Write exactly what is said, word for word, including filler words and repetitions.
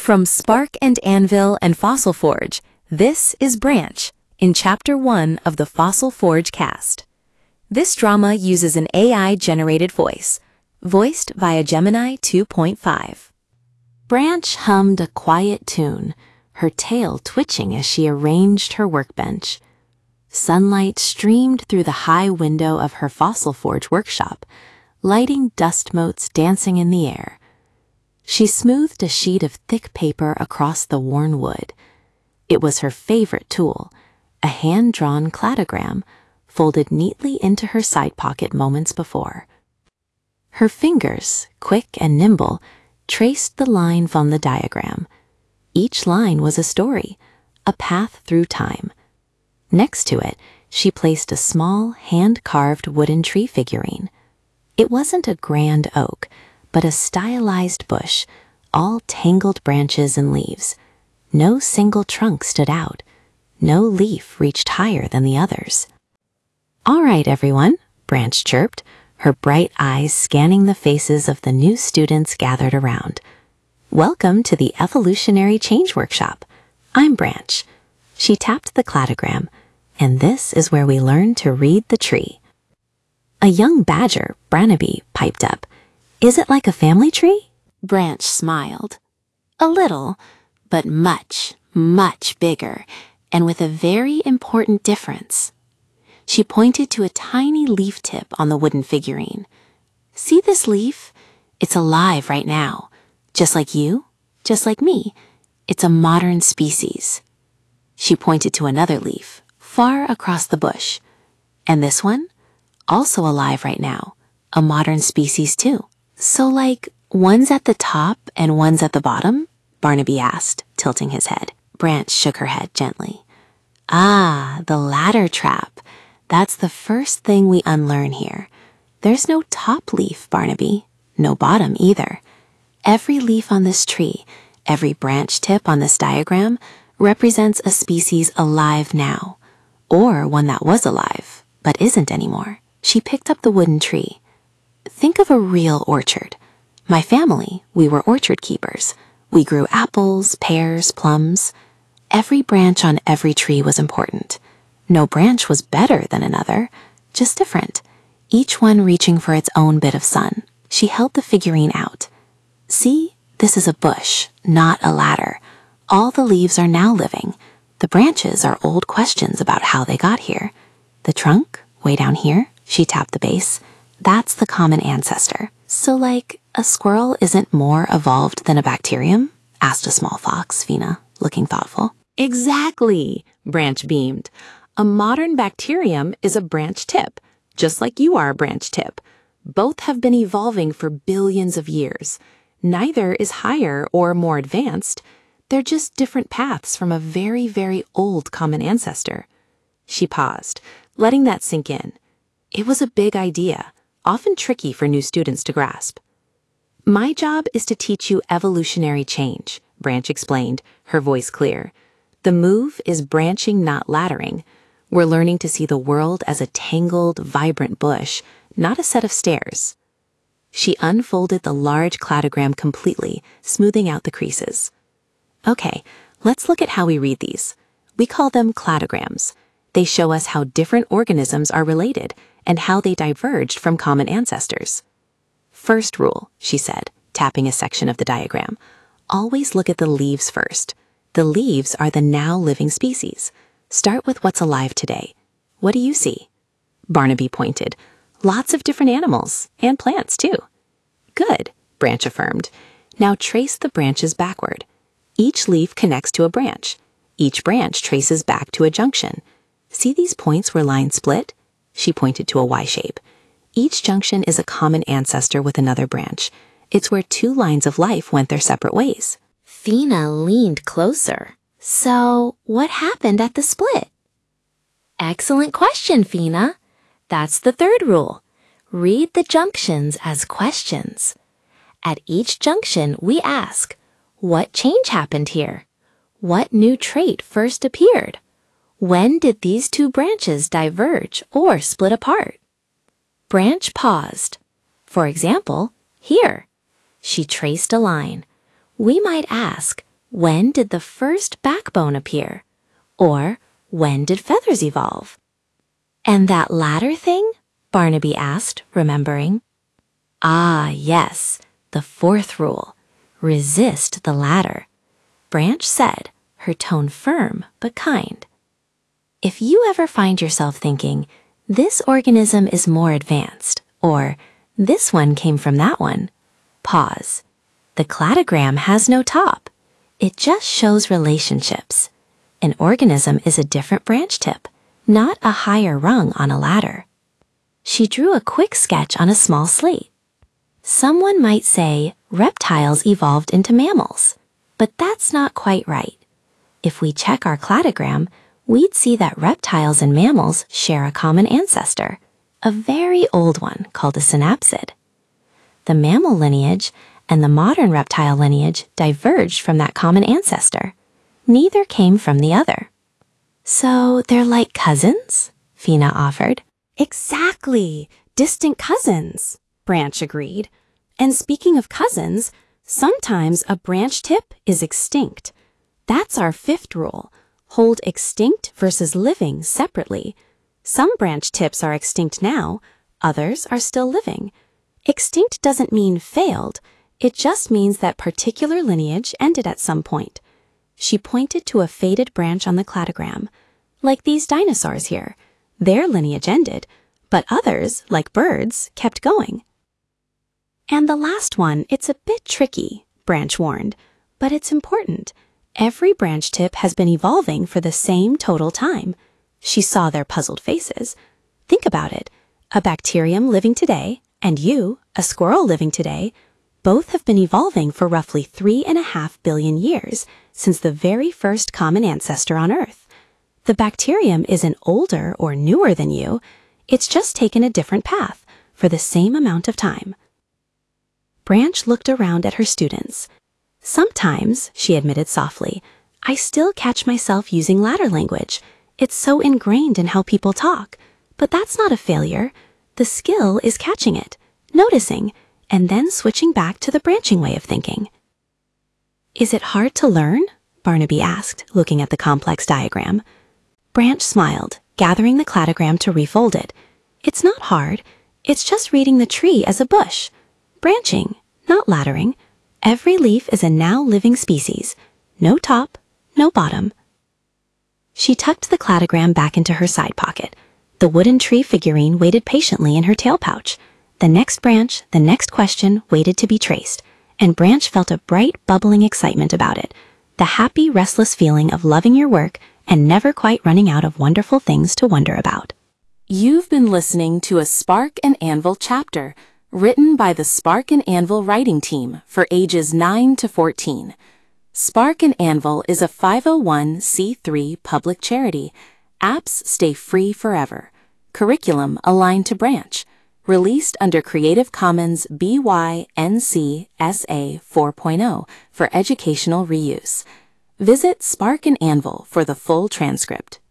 From Spark and Anvil and Fossil Forge, this is Branch, in Chapter one of the Fossil Forge cast. This drama uses an A I-generated voice, voiced via Gemini two point five. Branch hummed a quiet tune, her tail twitching as she arranged her workbench. Sunlight streamed through the high window of her Fossil Forge workshop, lighting dust motes dancing in the air. She smoothed a sheet of thick paper across the worn wood. It was her favorite tool, a hand-drawn cladogram, folded neatly into her side pocket moments before. Her fingers, quick and nimble, traced the line from the diagram. Each line was a story, a path through time. Next to it, she placed a small, hand-carved wooden tree figurine. It wasn't a grand oak, but a stylized bush, all tangled branches and leaves. No single trunk stood out. No leaf reached higher than the others. "All right, everyone," Branch chirped, her bright eyes scanning the faces of the new students gathered around. "Welcome to the Evolutionary Change Workshop. I'm Branch." She tapped the cladogram, and this is where we learn to read the tree. A young badger, Barnaby, piped up. "Is it like a family tree?" Branch smiled. "A little, but much, much bigger, and with a very important difference." She pointed to a tiny leaf tip on the wooden figurine. "See this leaf? It's alive right now. Just like you, just like me. It's a modern species." She pointed to another leaf, far across the bush. "And this one? Also alive right now. A modern species too." "So like, one's at the top and one's at the bottom?" Barnaby asked, tilting his head. Branch shook her head gently. "Ah, the ladder trap. That's the first thing we unlearn here. There's no top leaf, Barnaby. No bottom either. Every leaf on this tree, every branch tip on this diagram, represents a species alive now, or one that was alive, but isn't anymore." She picked up the wooden tree. "Think of a real orchard. My family, we were orchard keepers. We grew apples, pears, plums. Every branch on every tree was important. No branch was better than another, just different, each one reaching for its own bit of sun." She held the figurine out. "See, this is a bush, not a ladder. All the leaves are now living. The branches are old questions about how they got here. The trunk, way down here," she tapped the base, "that's the common ancestor." "So like, a squirrel isn't more evolved than a bacterium?" asked a small fox, Fina, looking thoughtful. "Exactly," Branch beamed. "A modern bacterium is a branch tip, just like you are a branch tip. Both have been evolving for billions of years. Neither is higher or more advanced. They're just different paths from a very, very old common ancestor." She paused, letting that sink in. It was a big idea, often tricky for new students to grasp. "My job is to teach you evolutionary change," Branch explained, her voice clear. "The move is branching, not laddering. We're learning to see the world as a tangled, vibrant bush, not a set of stairs." She unfolded the large cladogram completely, smoothing out the creases. "Okay, let's look at how we read these. We call them cladograms. They show us how different organisms are related and how they diverged from common ancestors." "First rule," she said, tapping a section of the diagram. "Always look at the leaves first. The leaves are the now living species. Start with what's alive today. What do you see?" Barnaby pointed. "Lots of different animals, and plants too." "Good," Branch affirmed. "Now trace the branches backward. Each leaf connects to a branch. Each branch traces back to a junction. See these points where lines split?" She pointed to a Y shape. Each junction is a common ancestor with another branch. It's where two lines of life went their separate ways. Fina leaned closer. "So, what happened at the split?" "Excellent question, Fina. That's the third rule. Read the junctions as questions. At each junction, we ask, what change happened here? What new trait first appeared? When did these two branches diverge or split apart?" Branch paused. "For example, here." She traced a line. "We might ask, when did the first backbone appear? Or when did feathers evolve? And that ladder thing? Barnaby asked, remembering. Ah, yes, the fourth rule. Resist the ladder. Branch said, her tone firm but kind. If you ever find yourself thinking, this organism is more advanced, or this one came from that one, pause. The cladogram has no top. It just shows relationships. An organism is a different branch tip, not a higher rung on a ladder. She drew a quick sketch on a small slate. Someone might say reptiles evolved into mammals, but that's not quite right. If we check our cladogram, we'd see that reptiles and mammals share a common ancestor, a very old one called a synapsid. The mammal lineage and the modern reptile lineage diverged from that common ancestor. Neither came from the other. So they're like cousins? Fina offered. Exactly, distant cousins, Branch agreed. And speaking of cousins, sometimes a branch tip is extinct. That's our fifth rule. Hold extinct versus living separately. Some branch tips are extinct now, others are still living. Extinct doesn't mean failed. It just means that particular lineage ended at some point. She pointed to a faded branch on the cladogram. Like these dinosaurs here. Their lineage ended, but others, like birds, kept going. And the last one, it's a bit tricky, Branch warned, but it's important. Every branch tip has been evolving for the same total time. She saw their puzzled faces. Think about it. A bacterium living today, and you, a squirrel living today, both have been evolving for roughly three and a half billion years since the very first common ancestor on Earth. The bacterium isn't older or newer than you. It's just taken a different path for the same amount of time. Branch looked around at her students. Sometimes, she admitted softly, I still catch myself using ladder language. It's so ingrained in how people talk. But that's not a failure. The skill is catching it, noticing, and then switching back to the branching way of thinking. Is it hard to learn? Barnaby asked, looking at the complex diagram. Branch smiled, gathering the cladogram to refold it. It's not hard. It's just reading the tree as a bush. Branching, not laddering. Every leaf is a now living species. No top, no bottom. She tucked the cladogram back into her side pocket. The wooden tree figurine waited patiently in her tail pouch. The next branch, the next question waited to be traced, and Branch felt a bright, bubbling excitement about it. The happy, restless feeling of loving your work and never quite running out of wonderful things to wonder about. You've been listening to a Spark and Anvil chapter, written by the Spark and Anvil writing team for ages nine to fourteen. Spark and Anvil is a five oh one c three public charity. Apps stay free forever. Curriculum aligned to Branch. Released under Creative Commons B Y N C S A four point oh for educational reuse. Visit Spark and Anvil for the full transcript.